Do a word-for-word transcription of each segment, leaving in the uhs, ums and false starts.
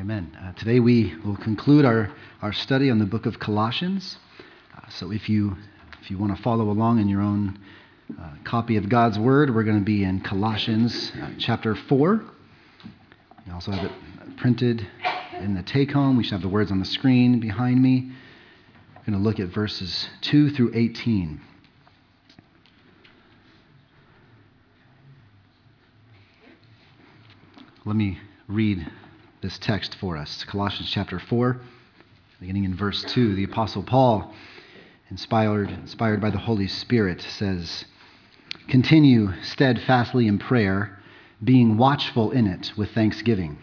Amen. Uh, today we will conclude our, our study on the book of Colossians. Uh, so if you if you want to follow along in your own uh, copy of God's Word, we're going to be in Colossians uh, chapter four. We also have it printed in the take-home. We should have the words on the screen behind me. We're going to look at verses two through eighteen. Let me read this text for us. Colossians chapter four, beginning in verse two. The Apostle Paul, inspired, inspired by the Holy Spirit, says, "Continue steadfastly in prayer, being watchful in it with thanksgiving.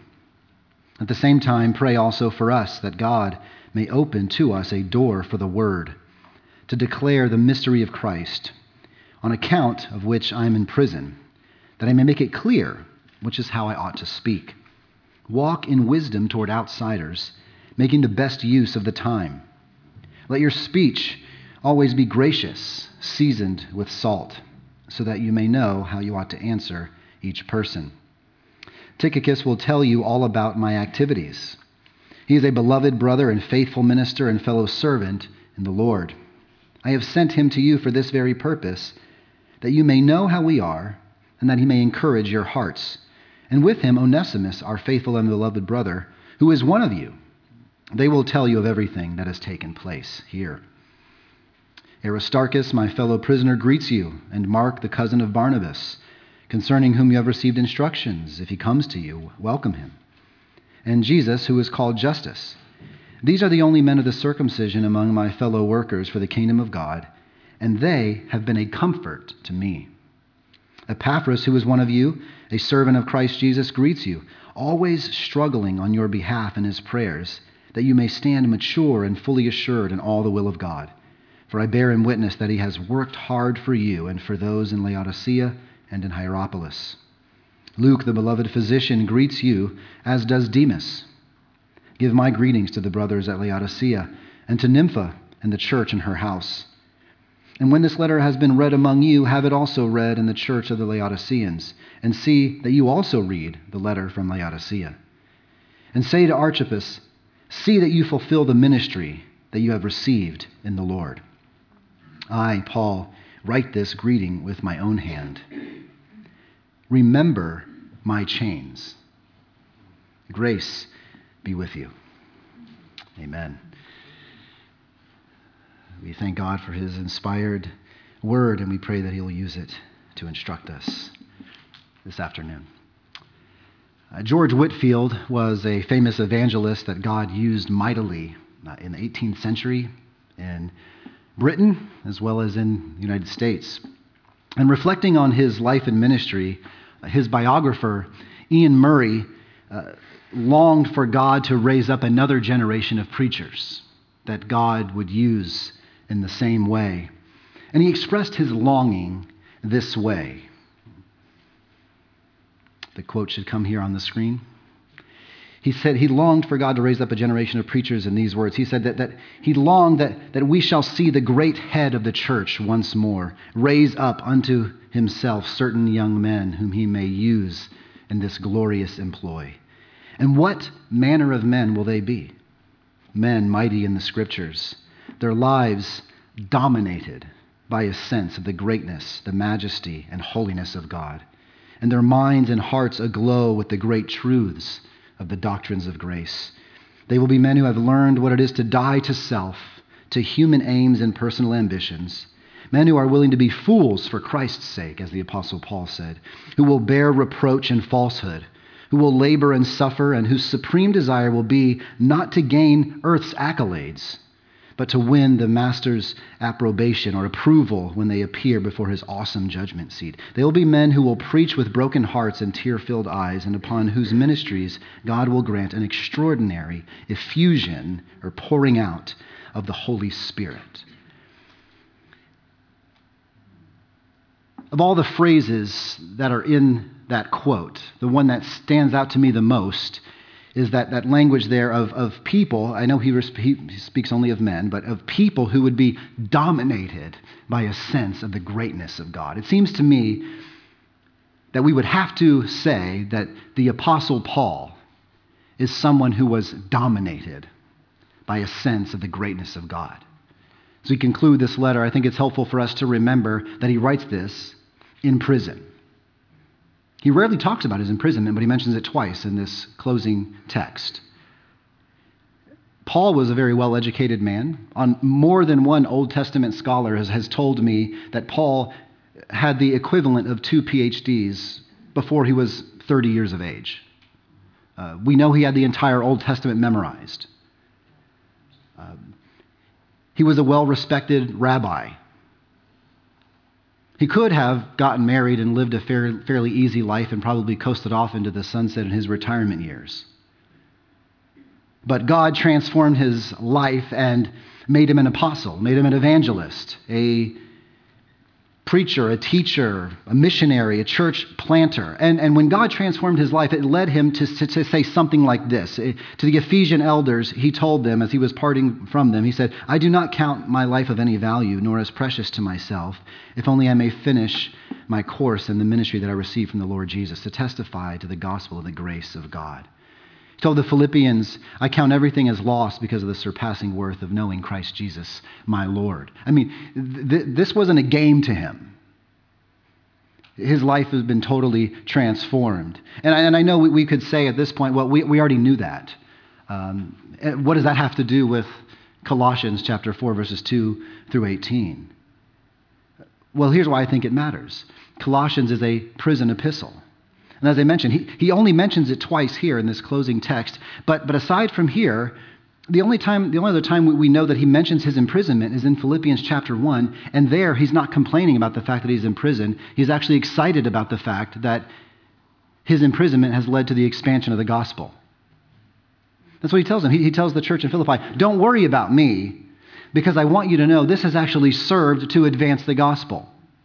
At the same time, pray also for us that God may open to us a door for the word, to declare the mystery of Christ, on account of which I am in prison, that I may make it clear which is how I ought to speak. Walk in wisdom toward outsiders, making the best use of the time. Let your speech always be gracious, seasoned with salt, so that you may know how you ought to answer each person. Tychicus will tell you all about my activities. He is a beloved brother and faithful minister and fellow servant in the Lord. I have sent him to you for this very purpose, that you may know how we are, and that he may encourage your hearts. And with him, Onesimus, our faithful and beloved brother, who is one of you. They will tell you of everything that has taken place here. Aristarchus, my fellow prisoner, greets you, and Mark, the cousin of Barnabas, concerning whom you have received instructions. If he comes to you, welcome him. And Jesus, who is called Justus. These are the only men of the circumcision among my fellow workers for the kingdom of God, and they have been a comfort to me. Epaphras, who is one of you, a servant of Christ Jesus, greets you, always struggling on your behalf in his prayers, that you may stand mature and fully assured in all the will of God. For I bear him witness that he has worked hard for you and for those in Laodicea and in Hierapolis. Luke, the beloved physician, greets you, as does Demas. Give my greetings to the brothers at Laodicea and to Nympha and the church in her house. And when this letter has been read among you, have it also read in the church of the Laodiceans, and see that you also read the letter from Laodicea. And say to Archippus, see that you fulfill the ministry that you have received in the Lord. I, Paul, write this greeting with my own hand. Remember my chains. Grace be with you. Amen. We thank God for his inspired word, and we pray that he will use it to instruct us this afternoon. Uh, George Whitefield was a famous evangelist that God used mightily uh, in the eighteenth century in Britain as well as in the United States. And reflecting on his life and ministry, uh, his biographer, Ian Murray, uh, longed for God to raise up another generation of preachers that God would use in the same way. And he expressed his longing this way. The quote should come here on the screen. He said he longed for God to raise up a generation of preachers in these words. He said that, that he longed that, that we shall see the great head of the church once more raise up unto himself certain young men whom he may use in this glorious employ. And what manner of men will they be? Men mighty in the scriptures, their lives dominated by a sense of the greatness, the majesty, and holiness of God, and their minds and hearts aglow with the great truths of the doctrines of grace. They will be men who have learned what it is to die to self, to human aims and personal ambitions, men who are willing to be fools for Christ's sake, as the Apostle Paul said, who will bear reproach and falsehood, who will labor and suffer, and whose supreme desire will be not to gain earth's accolades, but to win the Master's approbation or approval when they appear before his awesome judgment seat. They will be men who will preach with broken hearts and tear-filled eyes, and upon whose ministries God will grant an extraordinary effusion or pouring out of the Holy Spirit. Of all the phrases that are in that quote, the one that stands out to me the most is that, that language there of, of people. I know he, he speaks only of men, but of people who would be dominated by a sense of the greatness of God. It seems to me that we would have to say that the Apostle Paul is someone who was dominated by a sense of the greatness of God. As we conclude this letter, I think it's helpful for us to remember that he writes this in prison. He rarely talks about his imprisonment, but he mentions it twice in this closing text. Paul was a very well-educated man. On more than one Old Testament scholar has, has told me that Paul had the equivalent of two P H Ds before he was thirty years of age. Uh, we know he had the entire Old Testament memorized. Uh, he was a well-respected rabbi. He could have gotten married and lived a fair, fairly easy life and probably coasted off into the sunset in his retirement years. But God transformed his life and made him an apostle, made him an evangelist, a preacher, a teacher, a missionary, a church planter. And, and when God transformed his life, it led him to, to, to say something like this. To the Ephesian elders, he told them as he was parting from them, he said, "I do not count my life of any value, nor as precious to myself, if only I may finish my course in the ministry that I received from the Lord Jesus, to testify to the gospel of the grace of God." He told the Philippians, "I count everything as lost because of the surpassing worth of knowing Christ Jesus, my Lord." I mean, th- this wasn't a game to him. His life has been totally transformed. And I, and I know we, we could say at this point, well, we, we already knew that. Um, what does that have to do with Colossians chapter four, verses two through eighteen? Well, here's why I think it matters. Colossians is a prison epistle. And as I mentioned, he, he only mentions it twice here in this closing text. But, but aside from here, the only time, the only other time we know that he mentions his imprisonment is in Philippians chapter one. And there, he's not complaining about the fact that he's in prison. He's actually excited about the fact that his imprisonment has led to the expansion of the gospel. That's what he tells them. He, he tells the church in Philippi, "Don't worry about me, because I want you to know this has actually served to advance the gospel."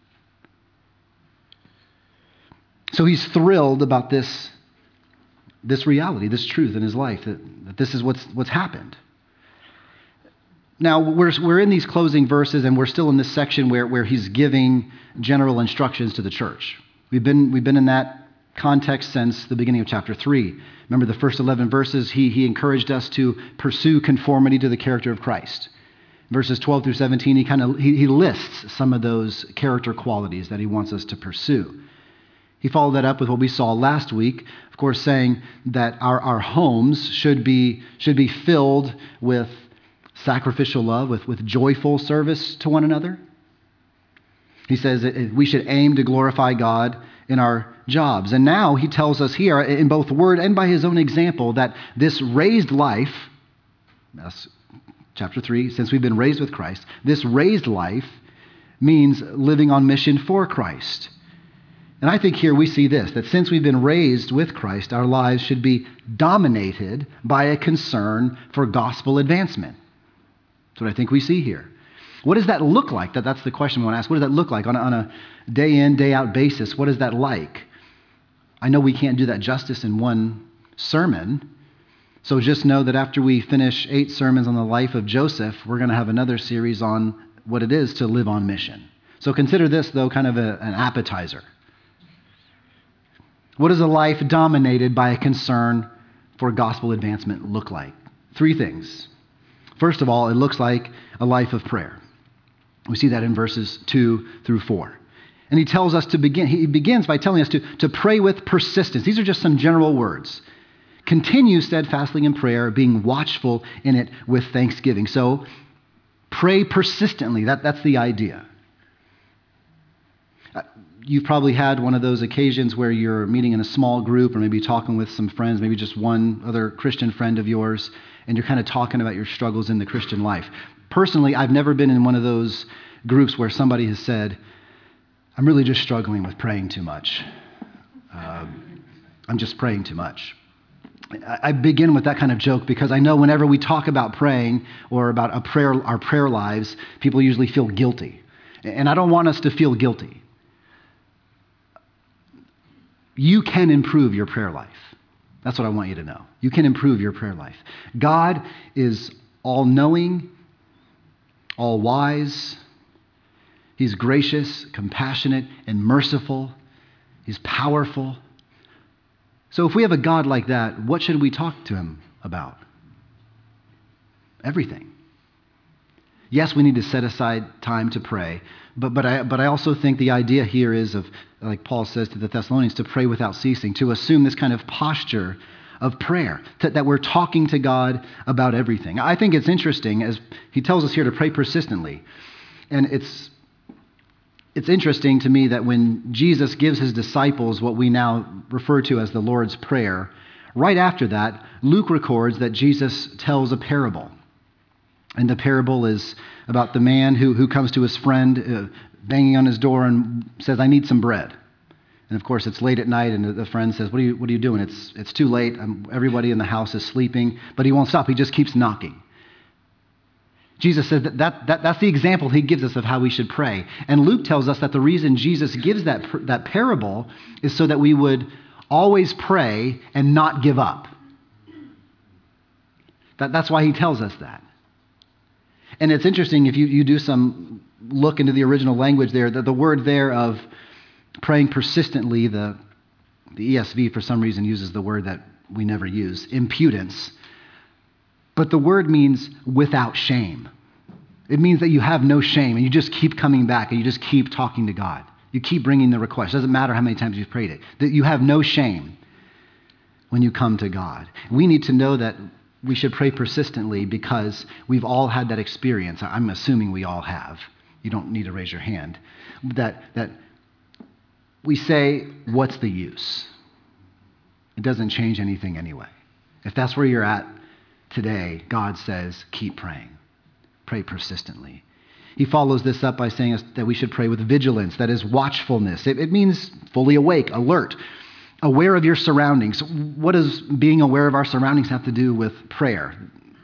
So he's thrilled about this, this reality, this truth in his life, that, that this is what's, what's happened. Now, we're, we're in these closing verses, and we're still in this section where, where he's giving general instructions to the church. We've been, we've been in that context since the beginning of chapter three. Remember the first eleven verses, he, he encouraged us to pursue conformity to the character of Christ. Verses twelve through seventeen, he kind of he, he lists some of those character qualities that he wants us to pursue. He followed that up with what we saw last week, of course, saying that our, our homes should be, should be filled with sacrificial love, with, with joyful service to one another. He says that we should aim to glorify God in our jobs. And now he tells us here, in both word and by his own example, that this raised life, that's chapter three, since we've been raised with Christ, this raised life means living on mission for Christ. And I think here we see this, that since we've been raised with Christ, our lives should be dominated by a concern for gospel advancement. That's what I think we see here. What does that look like? That, that's the question we want to ask. What does that look like on a, on a day in, day out basis? What is that like? I know we can't do that justice in one sermon. So just know that after we finish eight sermons on the life of Joseph, we're going to have another series on what it is to live on mission. So consider this, though, kind of a, an appetizer. What does a life dominated by a concern for gospel advancement look like? Three things. First of all, it looks like a life of prayer. We see that in verses two through four. And he tells us to begin, he begins by telling us to, to pray with persistence. These are just some general words. Continue steadfastly in prayer, being watchful in it with thanksgiving. So pray persistently. That, that's the idea. You've probably had one of those occasions where you're meeting in a small group or maybe talking with some friends, maybe just one other Christian friend of yours, and you're kind of talking about your struggles in the Christian life. Personally, I've never been in one of those groups where somebody has said, "I'm really just struggling with praying too much. Um, I'm just praying too much." I begin with that kind of joke because I know whenever we talk about praying or about a prayer, our prayer lives, people usually feel guilty. And I don't want us to feel guilty. You can improve your prayer life. That's what I want you to know. You can improve your prayer life. God is all-knowing, all-wise. He's gracious, compassionate, and merciful. He's powerful. So if we have a God like that, what should we talk to him about? Everything. Yes, we need to set aside time to pray, but, but, I, but I also think the idea here is of, like Paul says to the Thessalonians, to pray without ceasing, to assume this kind of posture of prayer, to, that we're talking to God about everything. I think it's interesting, as he tells us here to pray persistently, and it's It's interesting to me that when Jesus gives his disciples what we now refer to as the Lord's Prayer, right after that, Luke records that Jesus tells a parable. And the parable is about the man who, who comes to his friend, uh, banging on his door and says, "I need some bread." And of course, it's late at night, and the friend says, what are you, what are you doing? It's, it's too late. I'm, everybody in the house is sleeping. But he won't stop. He just keeps knocking. Jesus says that, that, that that's the example he gives us of how we should pray. And Luke tells us that the reason Jesus gives that, that parable is so that we would always pray and not give up. That, that's why he tells us that. And it's interesting, if you, you do some look into the original language there, that the word there of praying persistently, the, the E S V for some reason uses the word that we never use, impudence. But the word means without shame. It means that you have no shame and you just keep coming back and you just keep talking to God. You keep bringing the request. It doesn't matter how many times you've prayed it. That you have no shame when you come to God. We need to know that we should pray persistently because we've all had that experience. I'm assuming we all have. You don't need to raise your hand. That, that we say, what's the use? It doesn't change anything anyway. If that's where you're at today, God says, keep praying. Pray persistently. He follows this up by saying that we should pray with vigilance, that is watchfulness. It, it means fully awake, alert, aware of your surroundings. What does being aware of our surroundings have to do with prayer?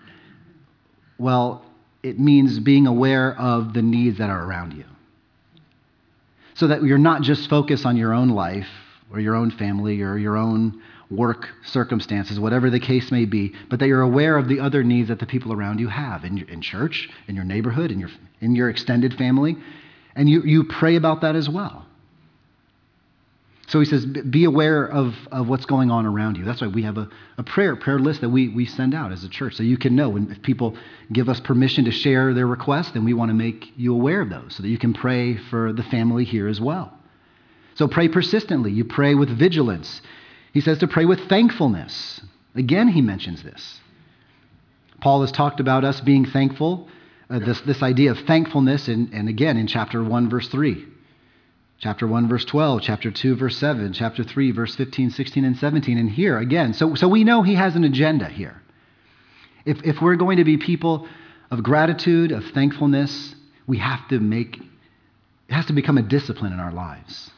Well, it means being aware of the needs that are around you. So that you're not just focused on your own life or your own family or your own work circumstances, whatever the case may be, but that you're aware of the other needs that the people around you have in, your, in church, in your neighborhood, in your, in your extended family, and you, you pray about that as well. So he says, be aware of, of what's going on around you. That's why we have a, a prayer prayer list that we, we send out as a church, so you can know when, if people give us permission to share their requests, then we want to make you aware of those so that you can pray for the family here as well. So pray persistently. You pray with vigilance. He says to pray with thankfulness. Again, he mentions this. Paul has talked about us being thankful, uh, this, this idea of thankfulness, and, and again in chapter one, verse three. Chapter one, verse twelve, chapter two, verse seven, chapter three, verse fifteen, sixteen, and seventeen. And here, again, so, so we know he has an agenda here. If, if we're going to be people of gratitude, of thankfulness, we have to make, it has to become a discipline in our lives.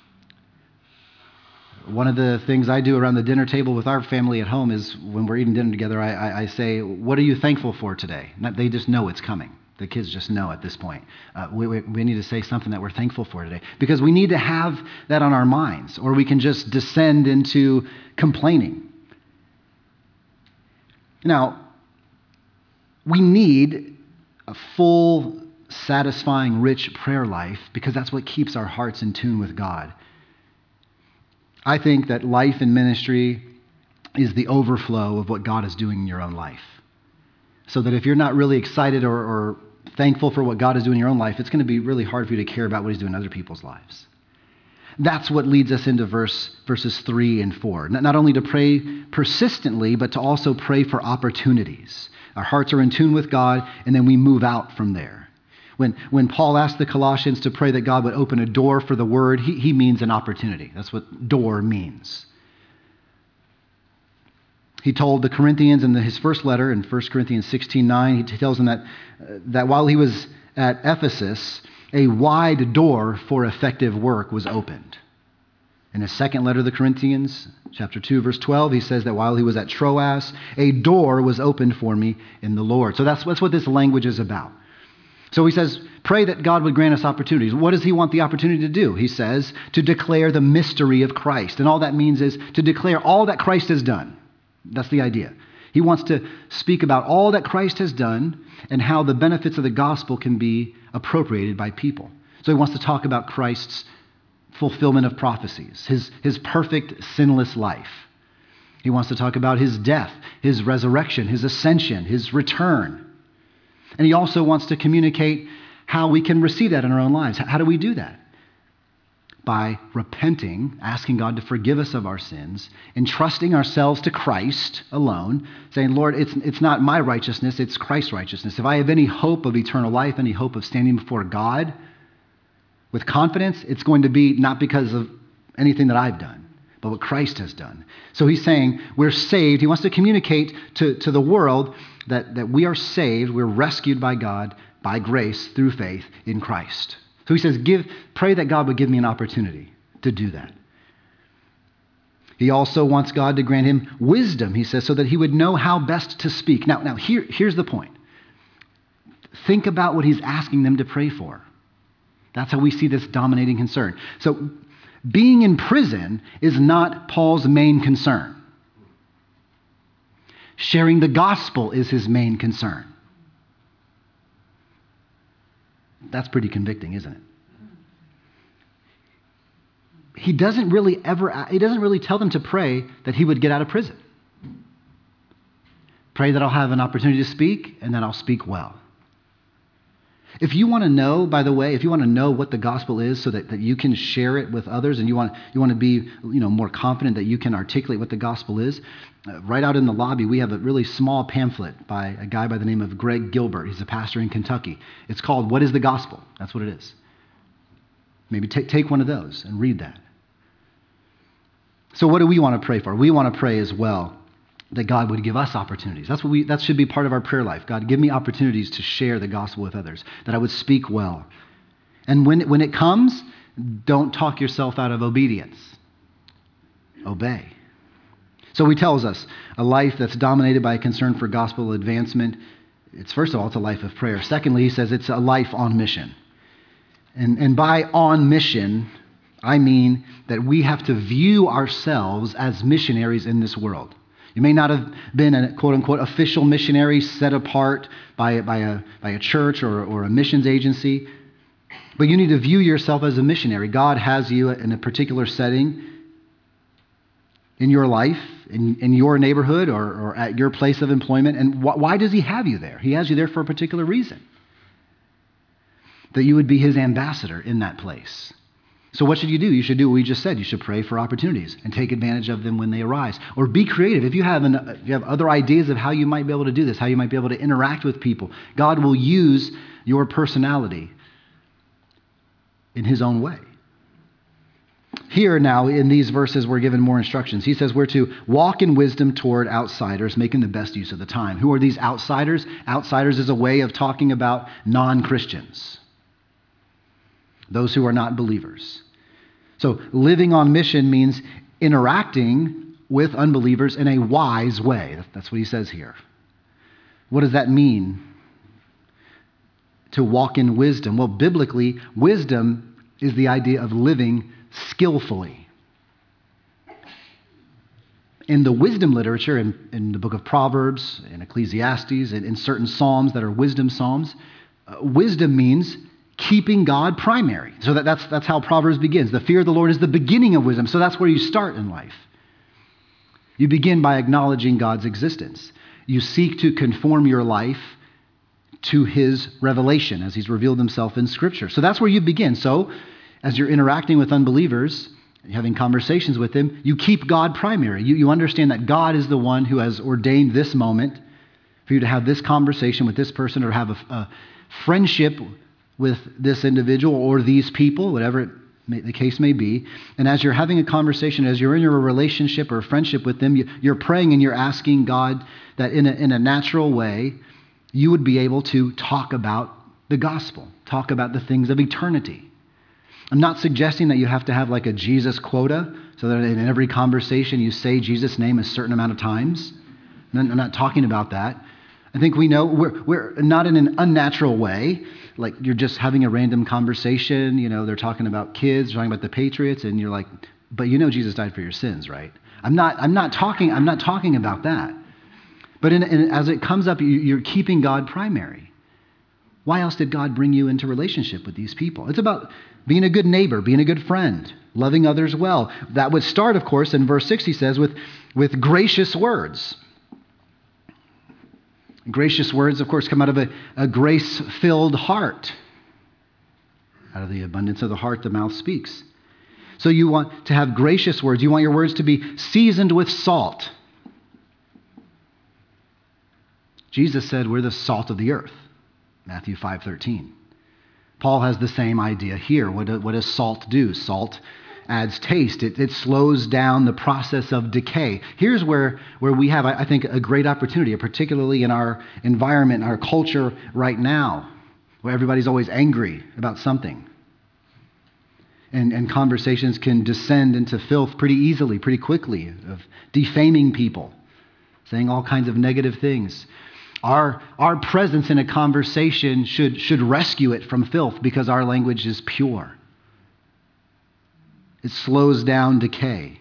One of the things I do around the dinner table with our family at home is when we're eating dinner together, I, I, I say, what are you thankful for today? Not, they just know it's coming. The kids just know at this point. Uh, we, we, we need to say something that we're thankful for today because we need to have that on our minds, or we can just descend into complaining. Now, we need a full, satisfying, rich prayer life because that's what keeps our hearts in tune with God. I think that life and ministry is the overflow of what God is doing in your own life. So that if you're not really excited or, or thankful for what God is doing in your own life, it's going to be really hard for you to care about what he's doing in other people's lives. That's what leads us into verse, verses three and four. Not, not only to pray persistently, but to also pray for opportunities. Our hearts are in tune with God, and then we move out from there. When, when Paul asked the Colossians to pray that God would open a door for the word, he, he means an opportunity. That's what door means. He told the Corinthians in the, his first letter in First Corinthians sixteen nine, he tells them that, uh, that while he was at Ephesus, a wide door for effective work was opened. In his second letter to the Corinthians, chapter two, verse twelve, he says that while he was at Troas, a door was opened for me in the Lord. So that's, that's what this language is about. So he says, pray that God would grant us opportunities. What does he want the opportunity to do? He says, to declare the mystery of Christ. And all that means is to declare all that Christ has done. That's the idea. He wants to speak about all that Christ has done and how the benefits of the gospel can be appropriated by people. So he wants to talk about Christ's fulfillment of prophecies, his, his perfect sinless life, He wants to talk about his death, his resurrection, his ascension, his return. And he also wants to communicate how we can receive that in our own lives. How do we do that? By repenting, asking God to forgive us of our sins, entrusting ourselves to Christ alone, saying, Lord, it's, it's not my righteousness, it's Christ's righteousness. If I have any hope of eternal life, any hope of standing before God with confidence, it's going to be not because of anything that I've done, but what Christ has done. So he's saying we're saved. He wants to communicate to, to the world that, that we are saved, we're rescued by God by grace through faith in Christ. So he says, "Give, pray that God would give me an opportunity to do that." He also wants God to grant him wisdom, he says, so that he would know how best to speak. Now, now here, here's the point. Think about what he's asking them to pray for. That's how we see this dominating concern. So being in prison is not Paul's main concern. Sharing the gospel is his main concern. That's pretty convicting, isn't it? He doesn't really ever, he doesn't really tell them to pray that he would get out of prison. Pray that I'll have an opportunity to speak and that I'll speak well. If you want to know, by the way, if you want to know what the gospel is so that, that you can share it with others and you want, you want to be you know, more confident that you can articulate what the gospel is, uh, right out in the lobby, we have a really small pamphlet by a guy by the name of Greg Gilbert. He's a pastor in Kentucky. It's called What is the Gospel? That's what it is. Maybe t- take one of those and read that. So what do we want to pray for? We want to pray as well that God would give us opportunities. That's what we, that should be part of our prayer life. God, give me opportunities to share the gospel with others, that I would speak well. And when, when it comes, don't talk yourself out of obedience. Obey. So he tells us a life that's dominated by a concern for gospel advancement. It's first of all, it's a life of prayer. Secondly, he says it's a life on mission. And, and by on mission, I mean that we have to view ourselves as missionaries in this world. You may not have been a quote-unquote official missionary set apart by, by, a, by a church or, or a missions agency, but you need to view yourself as a missionary. God has you in a particular setting in your life, in, in your neighborhood, or, or at your place of employment. And wh- why does he have you there? He has you there for a particular reason, that you would be his ambassador in that place. So what should you do? You should do what we just said. You should pray for opportunities and take advantage of them when they arise. Or be creative. If you have, an, if you have other ideas of how you might be able to do this, how you might be able to interact with people, God will use your personality in his own way. Here now, in these verses, we're given more instructions. He says we're to walk in wisdom toward outsiders, making the best use of the time. Who are these outsiders? Outsiders is a way of talking about non-Christians, those who are not believers. So living on mission means interacting with unbelievers in a wise way. That's what he says here. What does that mean? To walk in wisdom. Well, biblically, wisdom is the idea of living skillfully. In the wisdom literature, in, in the book of Proverbs, in Ecclesiastes, and in certain psalms that are wisdom psalms, uh, wisdom means keeping God primary. So that, that's, that's how Proverbs begins. The fear of the Lord is the beginning of wisdom. So that's where you start in life. You begin by acknowledging God's existence. You seek to conform your life to his revelation as he's revealed himself in Scripture. So that's where you begin. So as you're interacting with unbelievers, having conversations with them, you keep God primary. You, you understand that God is the one who has ordained this moment for you to have this conversation with this person or have a, a friendship with this individual or these people, whatever it may, the case may be. And as you're having a conversation, as you're in your relationship or friendship with them, you, you're praying and you're asking God that in a, in a natural way, you would be able to talk about the gospel, talk about the things of eternity. I'm not suggesting that you have to have like a Jesus quota so that in every conversation you say Jesus' name a certain amount of times. I'm not talking about that. I think we know we're, we're not in an unnatural way, like you're just having a random conversation, you know, they're talking about kids, talking about the Patriots, and you're like, but you know Jesus died for your sins, right? I'm not, I'm not talking, I'm not talking about that. But in, in, as it comes up, you, you're keeping God primary. Why else did God bring you into relationship with these people? It's about being a good neighbor, being a good friend, loving others well. That would start, of course, in verse six, he says, with, with gracious words. Gracious words, of course, come out of a, a grace-filled heart. Out of the abundance of the heart, the mouth speaks. So you want to have gracious words. You want your words to be seasoned with salt. Jesus said we're the salt of the earth, Matthew five thirteen. Paul has the same idea here. What, do, what does salt do? Salt adds taste. It, it slows down the process of decay. Here's where, where we have, I think, a great opportunity, particularly in our environment, our culture right now, where everybody's always angry about something. And, and conversations can descend into filth pretty easily, pretty quickly, of defaming people, saying all kinds of negative things. Our, our presence in a conversation should, should rescue it from filth because our language is pure. It slows down decay.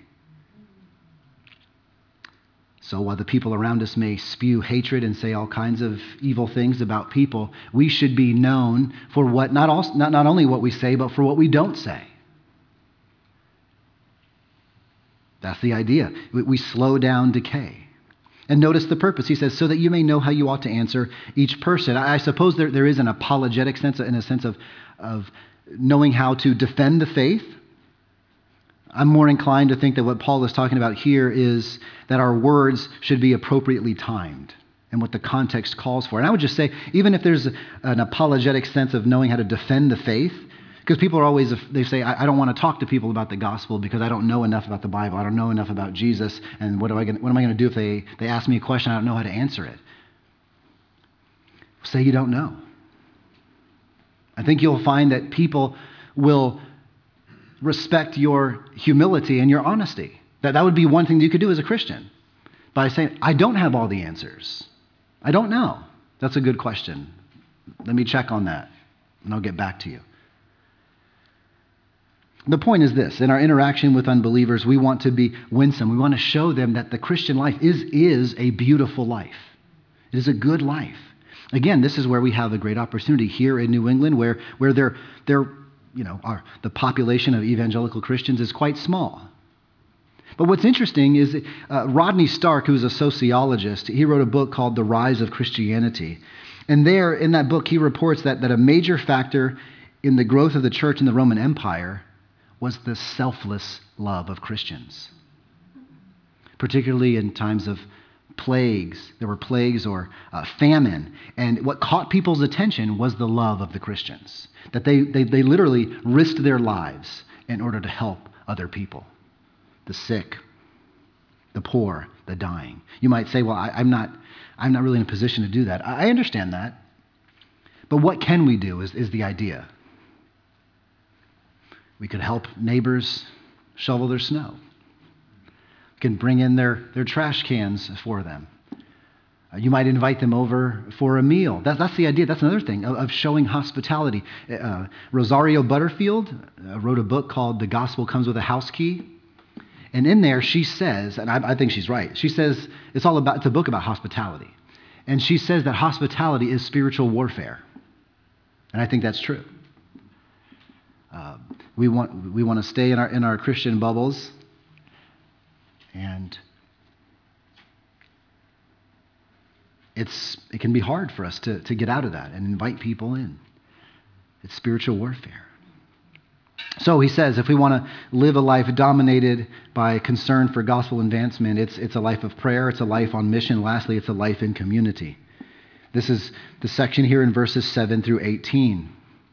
So while the people around us may spew hatred and say all kinds of evil things about people, we should be known for what, not, also, not, not only what we say, but for what we don't say. That's the idea. We, we slow down decay. And notice the purpose. He says, so that you may know how you ought to answer each person. I, I suppose there, there is an apologetic sense, in a sense of, of knowing how to defend the faith. I'm more inclined to think that what Paul is talking about here is that our words should be appropriately timed and what the context calls for. And I would just say, even if there's an apologetic sense of knowing how to defend the faith, because people are always, they say, I don't want to talk to people about the gospel because I don't know enough about the Bible. I don't know enough about Jesus. And what, do I, what am I going to do if they, they ask me a question? I don't know how to answer it. Say you don't know. I think you'll find that people will respect your humility and your honesty. That that would be one thing that you could do as a Christian. By saying, I don't have all the answers. I don't know. That's a good question. Let me check on that, and I'll get back to you. The point is this: in our interaction with unbelievers, we want to be winsome. We want to show them that the Christian life is, is a beautiful life. It is a good life. Again, this is where we have a great opportunity here in New England, where, where they're, they're, you know, our, the population of evangelical Christians is quite small. But what's interesting is uh, Rodney Stark, who's a sociologist, he wrote a book called The Rise of Christianity. And there, in that book, he reports that, that a major factor in the growth of the church in the Roman Empire was the selfless love of Christians. Particularly in times of plagues. There were plagues or uh, famine. And what caught people's attention was the love of the Christians. That they, they, they literally risked their lives in order to help other people. The sick, the poor, the dying. You might say, well, I, I'm not, I'm not really in a position to do that. I, I understand that. But what can we do is, is the idea. We could help neighbors shovel their snow. We can bring in their, their trash cans for them. Uh, you might invite them over for a meal. That, that's the idea. That's another thing of, of showing hospitality. Uh, Rosario Butterfield uh, wrote a book called The Gospel Comes with a House Key. And in there she says, and I, I think she's right, she says it's all about, it's a book about hospitality. And she says that hospitality is spiritual warfare. And I think that's true. Uh, we want we want to stay in our in our Christian bubbles, and it's it can be hard for us to, to get out of that and invite people in. It's spiritual warfare. So he says, if we want to live a life dominated by concern for gospel advancement, it's it's a life of prayer, it's a life on mission. Lastly, it's a life in community. This is the section here in verses seven through eighteen.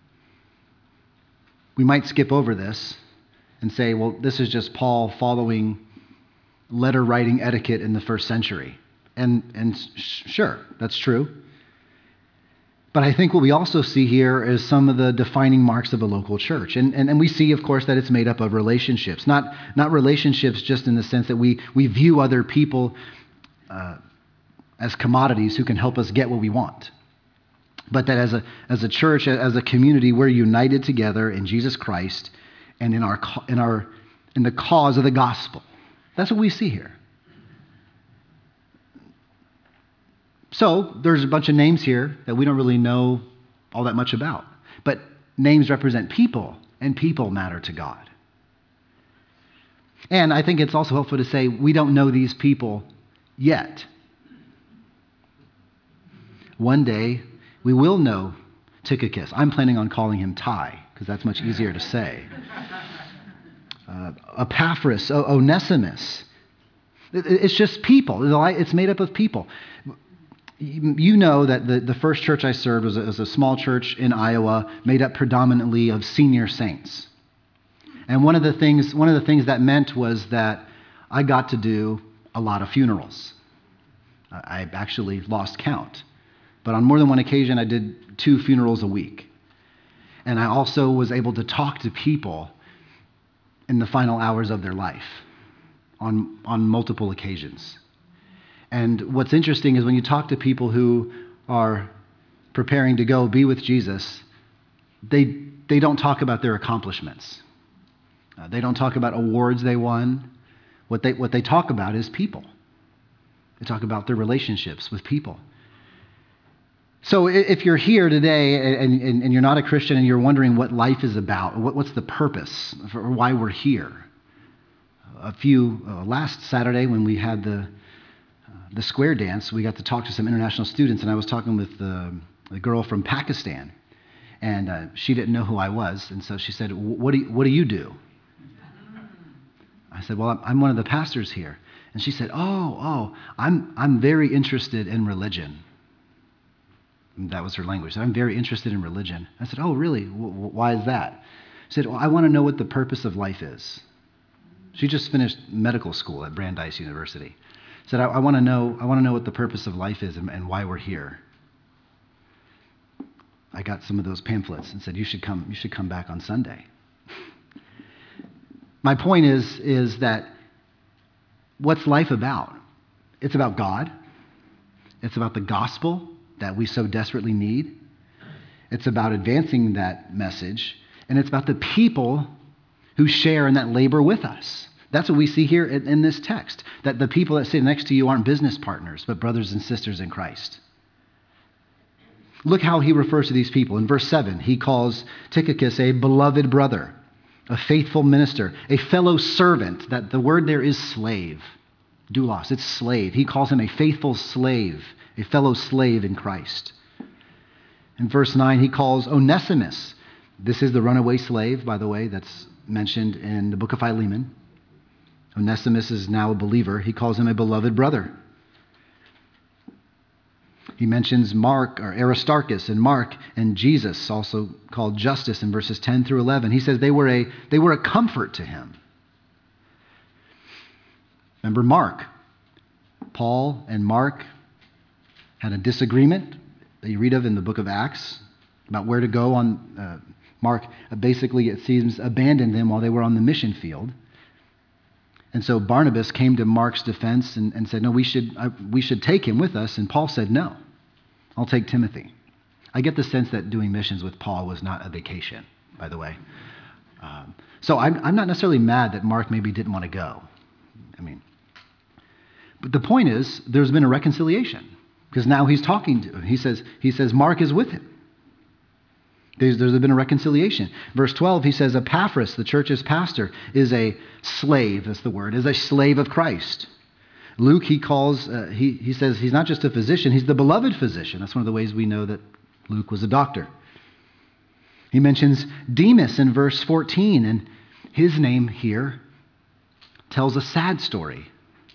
We might skip over this and say, well, this is just Paul following letter writing etiquette in the first century. And, and sh- sure, that's true. But I think what we also see here is some of the defining marks of a local church. And, and, and we see, of course, that it's made up of relationships. Not, not relationships just in the sense that we, we view other people uh, as commodities who can help us get what we want. But that as a as a church, as a community, we're united together in Jesus Christ and in our in our in the cause of the gospel. That's what we see here. So there's a bunch of names here that we don't really know all that much about. But names represent people, and people matter to God. And I think it's also helpful to say we don't know these people yet. One day, we will know Tychicus. I'm planning on calling him Ty, because that's much easier to say. Uh, Epaphras, o- Onesimus. It, it's just people. It's made up of people. You know that the, the first church I served was a, was a small church in Iowa made up predominantly of senior saints. And one of the things, one of the things that meant was that I got to do a lot of funerals. I actually lost count. But on more than one occasion, I did two funerals a week. And I also was able to talk to people in the final hours of their life on, on multiple occasions. And what's interesting is when you talk to people who are preparing to go be with Jesus, they, they don't talk about their accomplishments. Uh, they don't talk about awards they won. What they, what they talk about is people. They talk about their relationships with people. So if you're here today and, and, and you're not a Christian and you're wondering what life is about, what, what's the purpose for why we're here? A few, uh, last Saturday when we had the, uh, the square dance, we got to talk to some international students, and I was talking with the, the girl from Pakistan, and uh, she didn't know who I was, and so she said, what do you, what do you do? I said, well, I'm, I'm one of the pastors here. And she said, oh, oh, I'm, I'm very interested in religion. That was her language. I'm very interested in religion. I said, oh, really? W- why is that? She said, well, I want to know what the purpose of life is. She just finished medical school at Brandeis University. She said, I, I want to know, I want to know what the purpose of life is and, and why we're here. I got some of those pamphlets and said, you should come, you should come back on Sunday. My point is, is that what's life about? It's about God. It's about the gospel that we so desperately need. It's about advancing that message, and it's about the people who share in that labor with us. That's what we see here in, in this text, that the people that sit next to you aren't business partners, but brothers and sisters in Christ. Look how he refers to these people. In verse seven, he calls Tychicus a beloved brother, a faithful minister, a fellow servant. That the word there is slave, doulos, it's slave. He calls him a faithful slave, a fellow slave in Christ. In verse nine, he calls Onesimus. This is the runaway slave, by the way, that's mentioned in the book of Philemon. Onesimus is now a believer. He calls him a beloved brother. He mentions Mark, or Aristarchus, and Mark and Jesus, also called Justus in verses ten through eleven. He says they were a, they were a comfort to him. Remember Mark. Paul and Mark had a disagreement that you read of in the book of Acts about where to go on. Uh, Mark uh, basically, it seems, abandoned them while they were on the mission field. And so Barnabas came to Mark's defense and, and said, no, we should, uh, we should take him with us. And Paul said, no, I'll take Timothy. I get the sense that doing missions with Paul was not a vacation, by the way. Um, so I'm, I'm not necessarily mad that Mark maybe didn't want to go. I mean, but the point is, there's been a reconciliation. Because now he's talking to him. He says, he says, Mark is with him. There's, there's been a reconciliation. Verse twelve, he says, Epaphras, the church's pastor, is a slave, that's the word, is a slave of Christ. Luke, he calls, uh, he, he says he's not just a physician, he's the beloved physician. That's one of the ways we know that Luke was a doctor. He mentions Demas in verse fourteen, and his name here tells a sad story.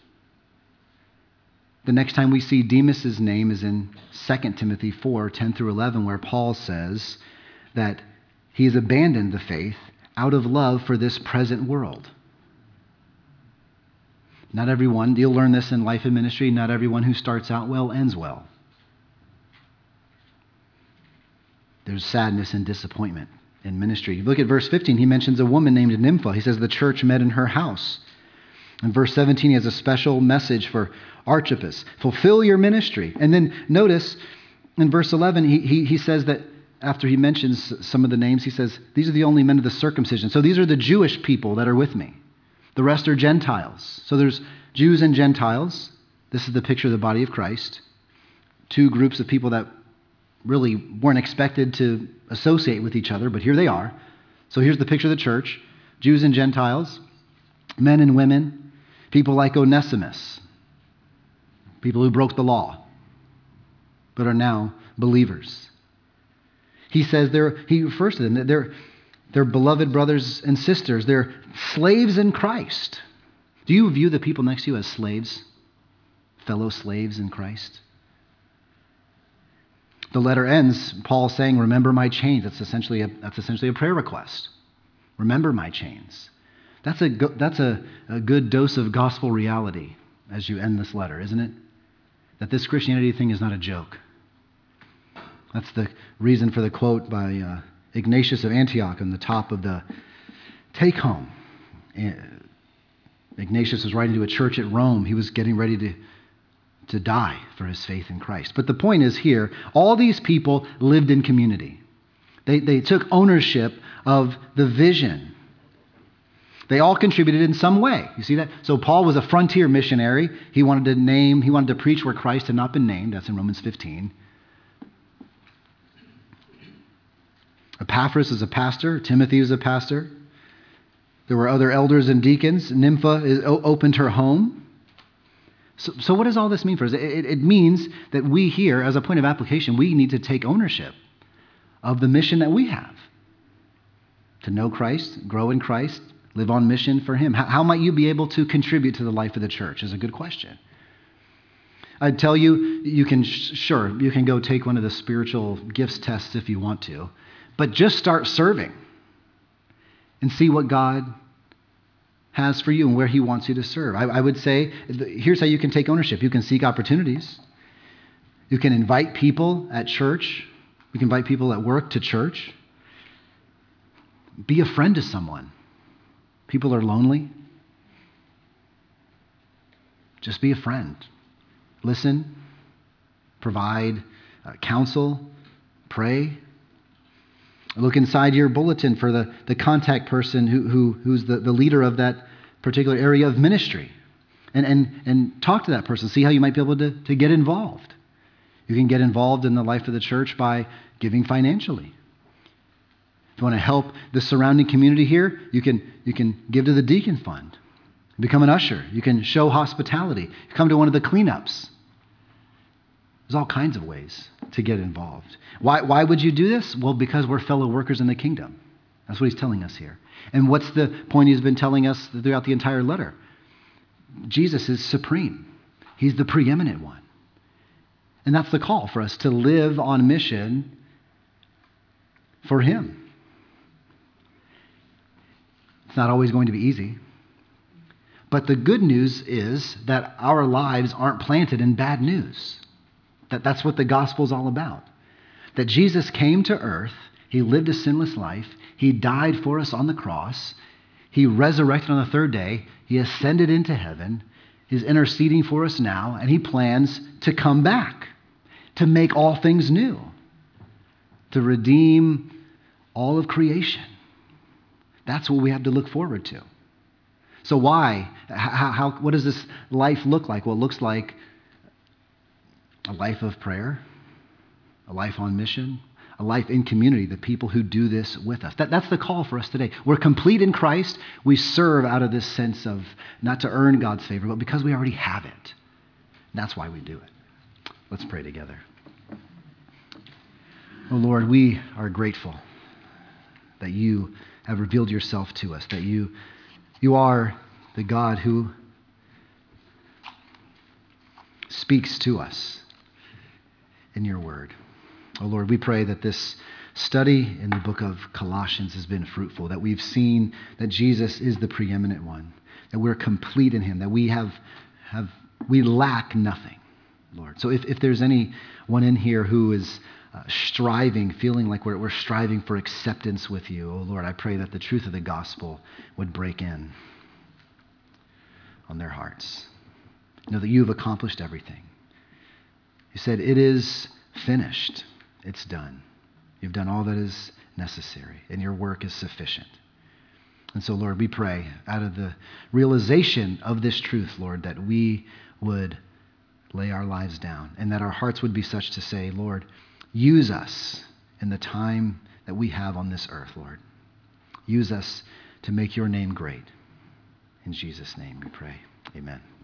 The next time we see Demas's name is in Second Timothy four, ten through eleven, where Paul says that he has abandoned the faith out of love for this present world. Not everyone, you'll learn this in life and ministry, not everyone who starts out well ends well. There's sadness and disappointment in ministry. Look at verse fifteen. He mentions a woman named Nympha. He says the church met in her house. In verse seventeen, he has a special message for Archippus. Fulfill your ministry. And then notice in verse eleven, he, he, he says that after he mentions some of the names, he says, these are the only men of the circumcision. So these are the Jewish people that are with me. The rest are Gentiles. So there's Jews and Gentiles. This is the picture of the body of Christ. Two groups of people that really weren't expected to associate with each other, but here they are. So here's the picture of the church: Jews and Gentiles, men and women, people like Onesimus, people who broke the law, but are now believers. He says they're, he refers to them, that they're, they're beloved brothers and sisters. They're slaves in Christ. Do you view the people next to you as slaves, fellow slaves in Christ? The letter ends, Paul saying, remember my chains. That's essentially a, that's essentially a prayer request. Remember my chains. That's a, that's a, a good dose of gospel reality as you end this letter, isn't it? That this Christianity thing is not a joke. That's the reason for the quote by uh, Ignatius of Antioch on the top of the take home. Ignatius was writing to a church at Rome. He was getting ready to to die for his faith in Christ. But the point is here, all these people lived in community. They, they took ownership of the vision. They all contributed in some way. You see that? So Paul was a frontier missionary. He wanted to name, he wanted to preach where Christ had not been named. That's in Romans fifteen. Epaphras is a pastor. Timothy is a pastor. There were other elders and deacons. Nympha is, opened her home. So, so what does all this mean for us? It, it means that we here, as a point of application, we need to take ownership of the mission that we have. To know Christ, grow in Christ, live on mission for him. How, how might you be able to contribute to the life of the church is a good question. I'd tell you, you can, sure, you can go take one of the spiritual gifts tests if you want to, but just start serving and see what God has for you and where he wants you to serve. I, I would say, here's how you can take ownership. You can seek opportunities. You can invite people at church. You can invite people at work to church. Be a friend to someone. People are lonely. Just be a friend. Listen, provide uh, counsel, pray. Look inside your bulletin for the, the contact person who, who, who's the, the leader of that particular area of ministry. And, and, and talk to that person. See how you might be able to, to get involved. You can get involved in the life of the church by giving financially. If you want to help the surrounding community here, you can, you can give to the Deacon Fund. Become an usher. You can show hospitality. You come to one of the cleanups. There's all kinds of ways to get involved. Why, why would you do this? Well, because we're fellow workers in the kingdom. That's what he's telling us here. And what's the point he's been telling us throughout the entire letter? Jesus is supreme. He's the preeminent one. And that's the call for us to live on mission for him. It's not always going to be easy. But the good news is that our lives aren't planted in bad news. That that's what the gospel is all about. That Jesus came to earth, he lived a sinless life, he died for us on the cross, he resurrected on the third day, he ascended into heaven, he's interceding for us now, and he plans to come back, to make all things new, to redeem all of creation. That's what we have to look forward to. So why? How, how, what does this life look like? Well, it looks like a life of prayer, a life on mission, a life in community, the people who do this with us. That, that's the call for us today. We're complete in Christ. We serve out of this sense of not to earn God's favor, but because we already have it. That's why we do it. Let's pray together. Oh Lord, we are grateful that you have revealed yourself to us, that you, you are the God who speaks to us in your word. Oh Lord, we pray that this study in the book of Colossians has been fruitful, that we've seen that Jesus is the preeminent one, that we're complete in him, that we have, have we lack nothing, Lord. So if, if there's anyone in here who is uh, striving, feeling like we're, we're striving for acceptance with you, oh Lord, I pray that the truth of the gospel would break in on their hearts. Know that you have accomplished everything. You said, it is finished. It's done. You've done all that is necessary, and your work is sufficient. And so, Lord, we pray out of the realization of this truth, Lord, that we would lay our lives down and that our hearts would be such to say, Lord, Use us in the time that we have on this earth, Lord. Use us to make your name great. In Jesus' name we pray. Amen.